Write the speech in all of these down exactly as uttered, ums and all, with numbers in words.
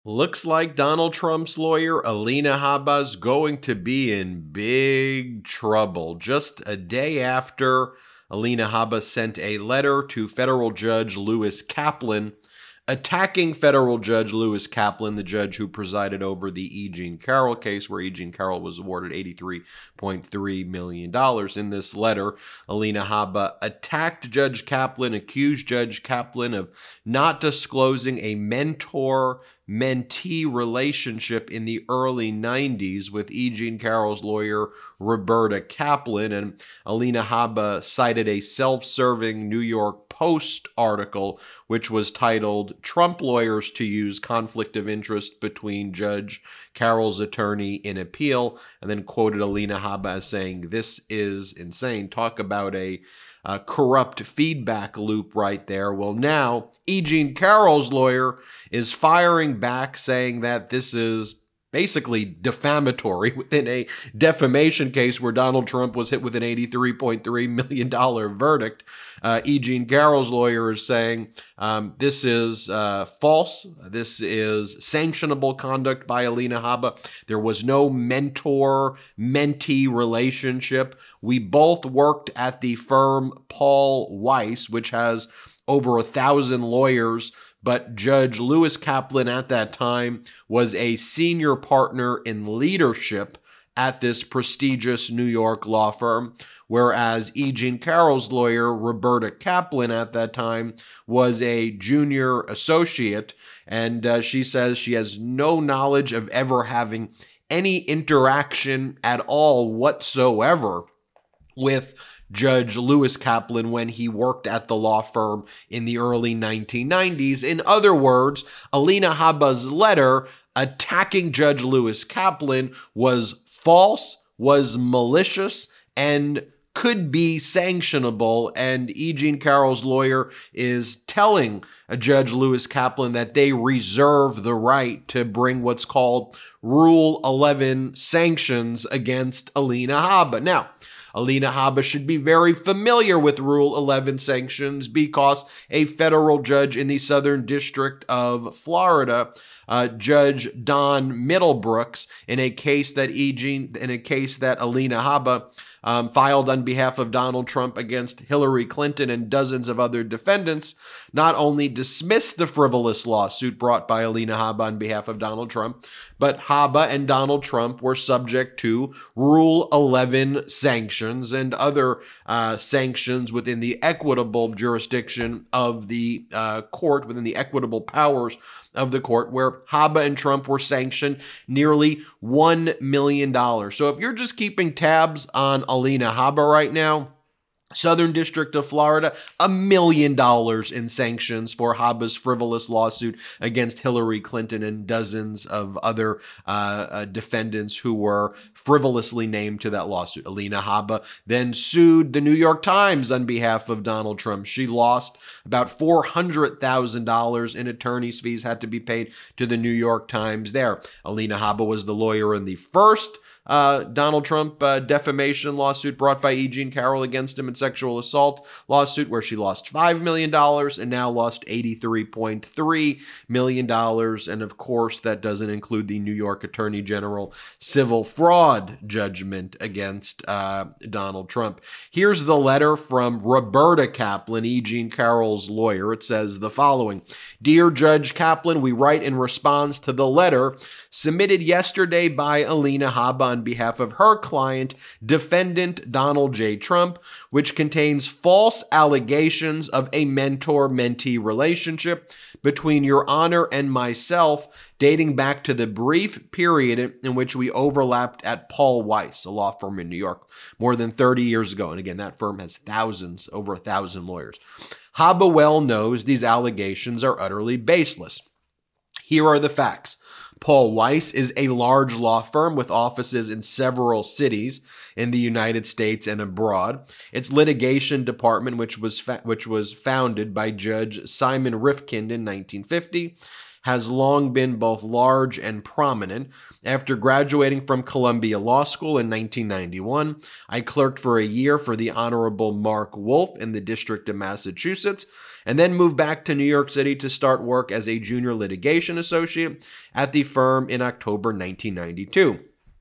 Looks like Donald Trump's lawyer, Alina Habba, is going to be in big trouble. Just a day after Alina Habba sent a letter to federal judge Lewis Kaplan attacking federal judge Lewis Kaplan, the judge who presided over the E. Jean Carroll case, where E. Jean Carroll was awarded eighty-three point three million dollars. In this letter, Alina Habba attacked Judge Kaplan, accused Judge Kaplan of not disclosing a mentor mentee relationship in the early nineties with E. Jean Carroll's lawyer, Roberta Kaplan. And Alina Habba cited a self-serving New York Post article, which was titled "Trump Lawyers to Use Conflict of Interest Between Judge Carroll's Attorney in Appeal," and then quoted Alina Habba as saying, "This is insane." Talk about a uh, corrupt feedback loop right there. Well, now E. Jean Carroll's lawyer is firing back, saying that this is basically defamatory within a defamation case where Donald Trump was hit with an eighty-three point three million dollars verdict. Uh, E. Jean Carroll's lawyer is saying um, this is uh, false. This is sanctionable conduct by Alina Habba. There was no mentor-mentee relationship. We both worked at the firm Paul Weiss, which has over a thousand lawyers, but Judge Lewis Kaplan at that time was a senior partner in leadership at this prestigious New York law firm, whereas E. Jean Carroll's lawyer, Roberta Kaplan, at that time was a junior associate, and uh, she says she has no knowledge of ever having any interaction at all whatsoever with Judge Lewis Kaplan when he worked at the law firm in the early nineteen nineties. In other words, Alina Habba's letter attacking Judge Lewis Kaplan was false, was malicious, and could be sanctionable. And E. Jean Carroll's lawyer is telling Judge Lewis Kaplan that they reserve the right to bring what's called Rule eleven sanctions against Alina Habba. Now, Alina Habba should be very familiar with Rule eleven sanctions because a federal judge in the Southern District of Florida, uh, Judge Don Middlebrooks, in a case that E. Jean, in a case that Alina Habba um, filed on behalf of Donald Trump against Hillary Clinton and dozens of other defendants, not only dismissed the frivolous lawsuit brought by Alina Habba on behalf of Donald Trump, but Habba and Donald Trump were subject to Rule eleven sanctions and other uh, sanctions within the equitable jurisdiction of the uh, court, within the equitable powers of the court, where Habba and Trump were sanctioned nearly one million dollars. So if you're just keeping tabs on Alina Habba right now, Southern District of Florida, a million dollars in sanctions for Habba's frivolous lawsuit against Hillary Clinton and dozens of other uh, uh, defendants who were frivolously named to that lawsuit. Alina Habba then sued the New York Times on behalf of Donald Trump. She lost about four hundred thousand dollars in attorney's fees had to be paid to the New York Times there. Alina Habba was the lawyer in the first Uh, Donald Trump uh, defamation lawsuit brought by E. Jean Carroll against him in sexual assault lawsuit, where she lost five million dollars and now lost eighty-three point three million dollars. And of course, that doesn't include the New York Attorney General civil fraud judgment against uh, Donald Trump. Here's the letter from Roberta Kaplan, E. Jean Carroll's lawyer. It says the following: "Dear Judge Kaplan, we write in response to the letter submitted yesterday by Alina Habba on behalf of her client, defendant Donald J. Trump, which contains false allegations of a mentor-mentee relationship between Your Honor and myself, dating back to the brief period in which we overlapped at Paul Weiss, a law firm in New York, more than thirty years ago." And again, that firm has thousands, over a thousand lawyers. "Habba well knows these allegations are utterly baseless. Here are the facts. Paul Weiss is a large law firm with offices in several cities in the United States and abroad. Its litigation department, which was fa- which was founded by Judge Simon Rifkind in nineteen fifty, has long been both large and prominent. After graduating from Columbia Law School in nineteen ninety-one, I clerked for a year for the Honorable Mark Wolf in the District of Massachusetts, and then moved back to New York City to start work as a junior litigation associate at the firm in October nineteen ninety-two.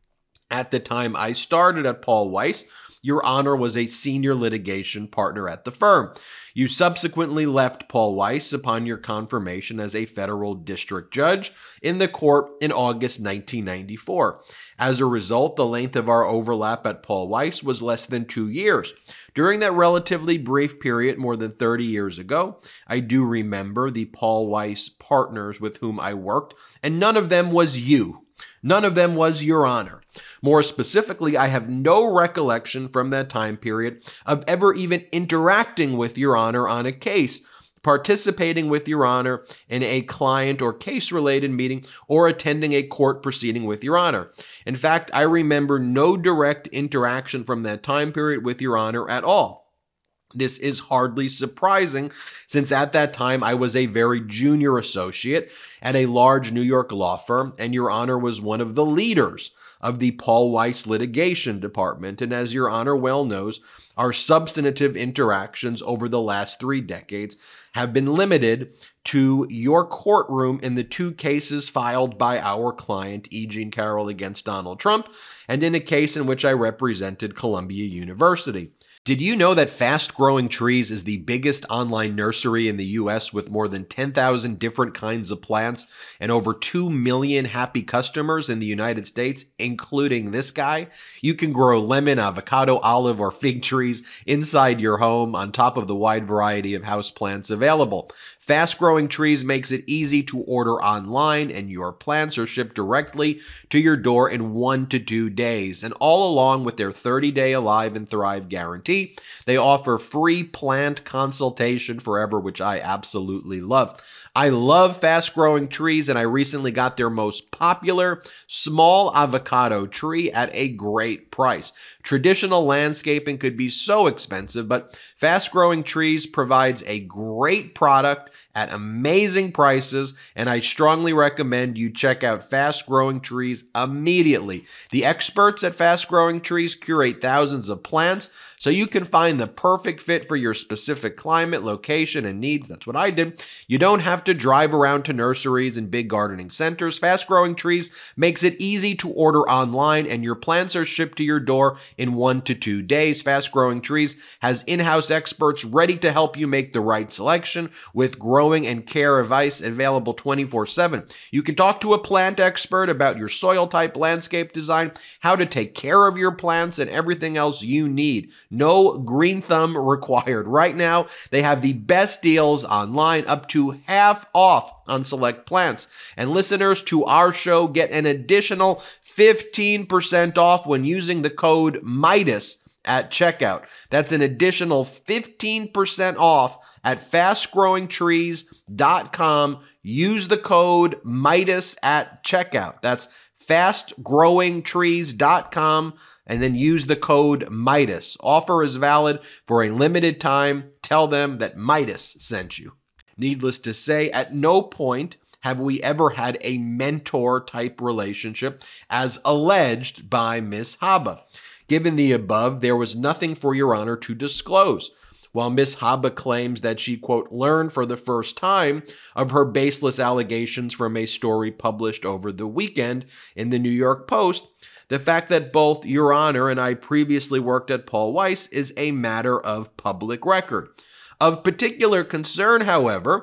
At the time I started at Paul Weiss, Your Honor was a senior litigation partner at the firm. You subsequently left Paul Weiss upon your confirmation as a federal district judge in the court in August nineteen ninety-four. As a result, the length of our overlap at Paul Weiss was less than two years. During that relatively brief period, more than thirty years ago, I do remember the Paul Weiss partners with whom I worked, and none of them was you. None of them was Your Honor. More specifically, I have no recollection from that time period of ever even interacting with Your Honor on a case, participating with Your Honor in a client or case-related meeting, or attending a court proceeding with Your Honor. In fact, I remember no direct interaction from that time period with Your Honor at all. This is hardly surprising, since at that time I was a very junior associate at a large New York law firm, and Your Honor was one of the leaders of the Paul Weiss litigation department. And as Your Honor well knows, our substantive interactions over the last three decades have been limited to your courtroom in the two cases filed by our client, E. Jean Carroll against Donald Trump, and in a case in which I represented Columbia University. Did you know that Fast Growing Trees is the biggest online nursery in the U S with more than ten thousand different kinds of plants and over two million happy customers in the United States, including this guy? You can grow lemon, avocado, olive, or fig trees inside your home on top of the wide variety of houseplants available. Fast Growing Trees makes it easy to order online, and your plants are shipped directly to your door in one to two days. And all along with their thirty-day Alive and Thrive guarantee, they offer free plant consultation forever, which I absolutely love. I love Fast Growing Trees, and I recently got their most popular small avocado tree at a great price. Traditional landscaping could be so expensive, but Fast Growing Trees provides a great product at amazing prices, and I strongly recommend you check out Fast Growing Trees immediately. The experts at Fast Growing Trees curate thousands of plants, so you can find the perfect fit for your specific climate, location, and needs. That's what I did. You don't have to drive around to nurseries and big gardening centers. Fast Growing Trees makes it easy to order online, and your plants are shipped to your door in one to two days. Fast Growing Trees has in-house experts ready to help you make the right selection with growing and care advice available twenty-four seven. You can talk to a plant expert about your soil type, landscape design, how to take care of your plants, and everything else you need. No green thumb required. Right now, they have the best deals online, up to half off on select plants. And listeners to our show get an additional fifteen percent off when using the code MIDAS at checkout. That's an additional fifteen percent off at fast growing trees dot com. Use the code MIDAS at checkout. That's fast growing trees dot com. And then use the code MIDAS. Offer is valid for a limited time. Tell them that Midas sent you. Needless to say, at no point have we ever had a mentor-type relationship as alleged by Miz Habba. Given the above, there was nothing for Your Honor to disclose. While Miz Habba claims that she, quote, learned for the first time of her baseless allegations from a story published over the weekend in the New York Post, the fact that both Your Honor and I previously worked at Paul Weiss is a matter of public record. Of particular concern, however,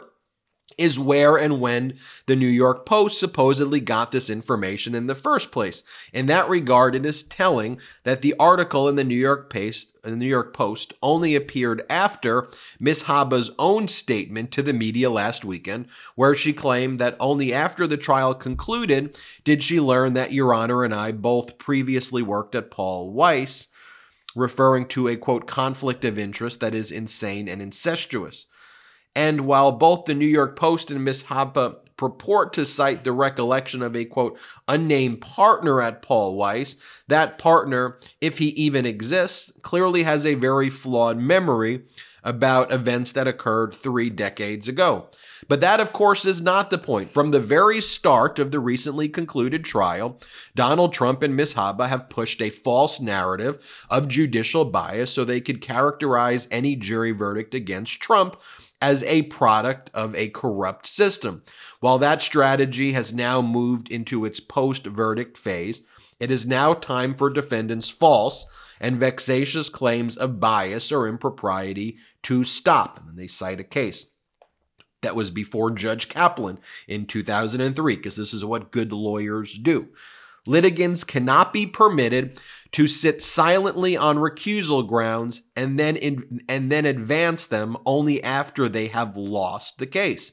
is where and when the New York Post supposedly got this information in the first place. In that regard, it is telling that the article in the New York Post, in the New York Post only appeared after Miz Habba's own statement to the media last weekend, where she claimed that only after the trial concluded did she learn that Your Honor and I both previously worked at Paul Weiss, referring to a, quote, conflict of interest that is insane and incestuous. And while both the New York Post and Miz Habba purport to cite the recollection of a, quote, unnamed partner at Paul Weiss, that partner, if he even exists, clearly has a very flawed memory about events that occurred three decades ago. But that, of course, is not the point. From the very start of the recently concluded trial, Donald Trump and Miz Habba have pushed a false narrative of judicial bias so they could characterize any jury verdict against Trump as a product of a corrupt system. While that strategy has now moved into its post-verdict phase, it is now time for defendants' false and vexatious claims of bias or impropriety to stop. And they cite a case that was before Judge Kaplan in two thousand three, because this is what good lawyers do. Litigants cannot be permitted to sit silently on recusal grounds and then in, and then advance them only after they have lost the case.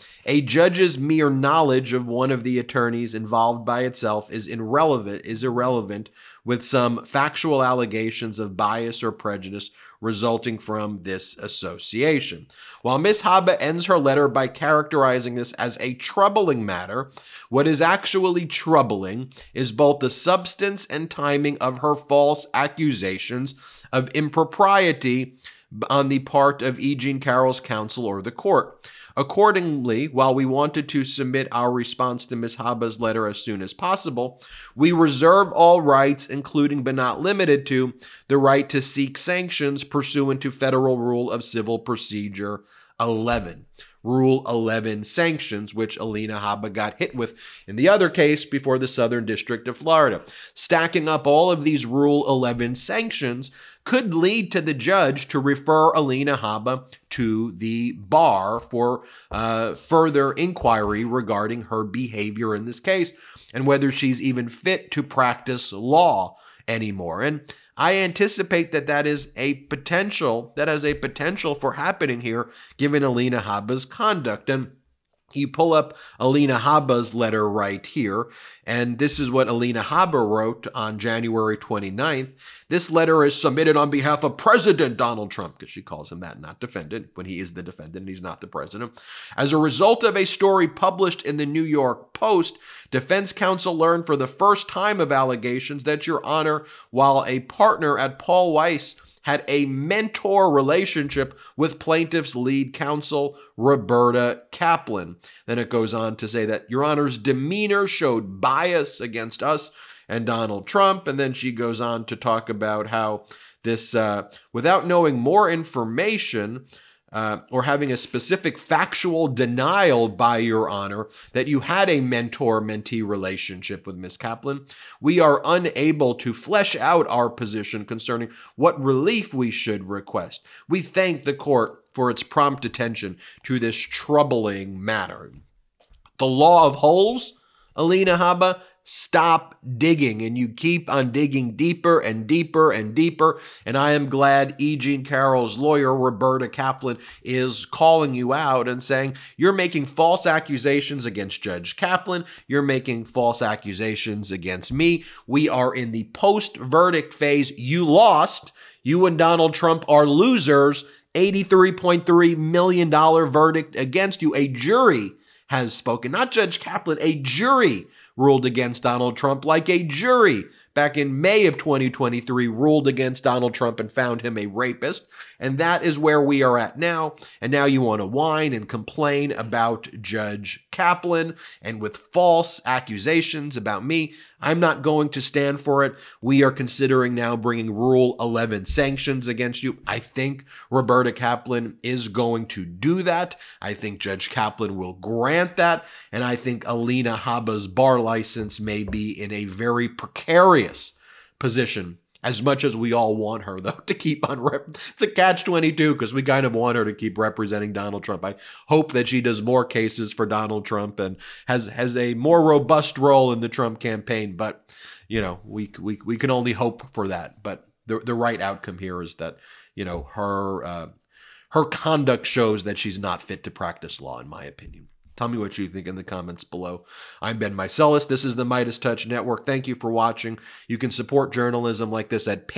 A judge's mere knowledge of one of the attorneys involved by itself is irrelevant, is irrelevant with some factual allegations of bias or prejudice resulting from this association. While Miz Habba ends her letter by characterizing this as a troubling matter, what is actually troubling is both the substance and timing of her false accusations of impropriety on the part of E. Jean Carroll's counsel or the court. Accordingly, while we wanted to submit our response to Miz Habba's letter as soon as possible, we reserve all rights, including but not limited to the right to seek sanctions pursuant to Federal Rule of Civil Procedure eleven. Rule eleven sanctions, which Alina Habba got hit with in the other case before the Southern District of Florida. Stacking up all of these Rule eleven sanctions could lead to the judge to refer Alina Habba to the bar for uh, further inquiry regarding her behavior in this case and whether she's even fit to practice law anymore. And I anticipate that that is a potential, that has a potential for happening here, given Alina Habba's conduct. And you pull up Alina Habba's letter right here, and this is what Alina Habba wrote on January twenty-ninth. This letter is submitted on behalf of President Donald Trump, because she calls him that, not defendant, when he is the defendant and he's not the president. As a result of a story published in the New York Post, defense counsel learned for the first time of allegations that Your Honor, while a partner at Paul Weiss, had a mentor relationship with plaintiff's lead counsel, Roberta Kaplan. Then it goes on to say that Your Honor's demeanor showed bias against us and Donald Trump. And then she goes on to talk about how this, uh, without knowing more information, Uh, or having a specific factual denial by Your Honor that you had a mentor-mentee relationship with Miz Kaplan, we are unable to flesh out our position concerning what relief we should request. We thank the court for its prompt attention to this troubling matter. The law of holes, Alina Habba, stop digging, and you keep on digging deeper and deeper and deeper. And I am glad E. Jean Carroll's lawyer, Roberta Kaplan, is calling you out and saying, you're making false accusations against Judge Kaplan. You're making false accusations against me. We are in the post-verdict phase. You lost. You and Donald Trump are losers. eighty-three point three million dollars verdict against you. A jury has spoken, not Judge Kaplan, a jury ruled against Donald Trump, like a jury back in May of twenty twenty-three ruled against Donald Trump and found him a rapist. And that is where we are at now. And now you want to whine and complain about Judge Kaplan and with false accusations about me. I'm not going to stand for it. We are considering now bringing Rule eleven sanctions against you. I think Roberta Kaplan is going to do that. I think Judge Kaplan will grant that. And I think Alina Habba's bar license may be in a very precarious position, as much as we all want her, though, to keep on rep. It's a catch twenty-two because we kind of want her to keep representing Donald Trump. I hope that she does more cases for Donald Trump and has has a more robust role in the Trump campaign. But, you know, we we we can only hope for that. But the the right outcome here is that, you know, her uh, her conduct shows that she's not fit to practice law, in my opinion. Tell me what you think in the comments below. I'm Ben Meiselas. This is the MeidasTouch Network. Thank you for watching. You can support journalism like this at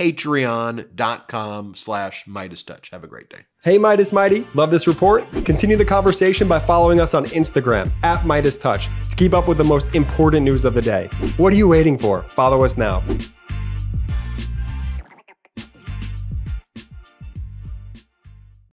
patreon.com slash MeidasTouch. Have a great day. Hey, Meidas Mighty. Love this report? Continue the conversation by following us on Instagram at MeidasTouch to keep up with the most important news of the day. What are you waiting for? Follow us now.